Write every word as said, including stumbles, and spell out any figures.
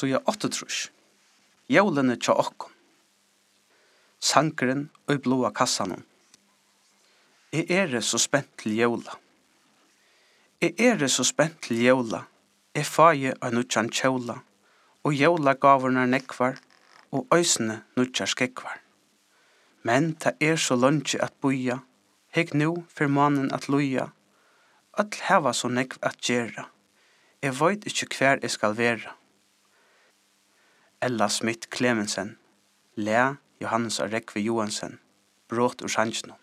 så jeg åttetrus. Jólene tja okkom. Sankeren og blåa kassanon. Jeg er så spent til jóla. Jeg er så spent til jóla. Jeg fage av nutjan kjóla, og jóla gavurnar nekvar, og øysene nutjar skekvar. Men ta er så lunge at boja, heg nu for mannen at loja, öll hava så nekv at gjerra. Jeg veit ikkje hver jeg skal vera. Ella Smith Clemensen, Lea Johannes Rekve Johansen, brått ur sanjno.